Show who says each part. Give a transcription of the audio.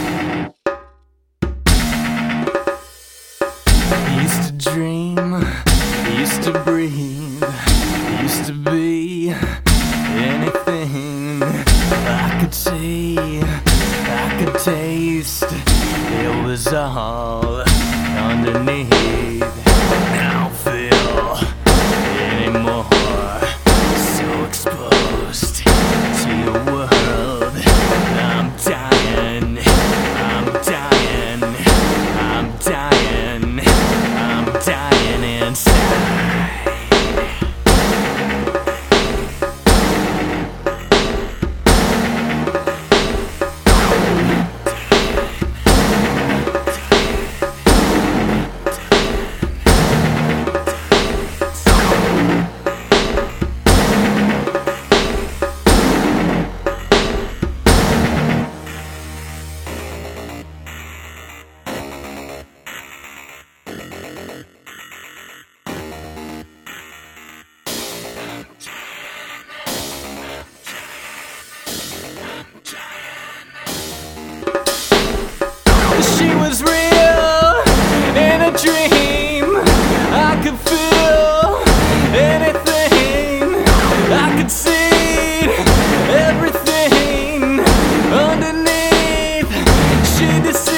Speaker 1: Used to dream, used to breathe, used to be anything I could see, I could taste. It was all underneath. Now I feel anymore, so exposed to your world. I'm dying, I'm dying, I'm dying, I'm dying inside. She was real in a dream. I could feel anything, I could see everything underneath. She decided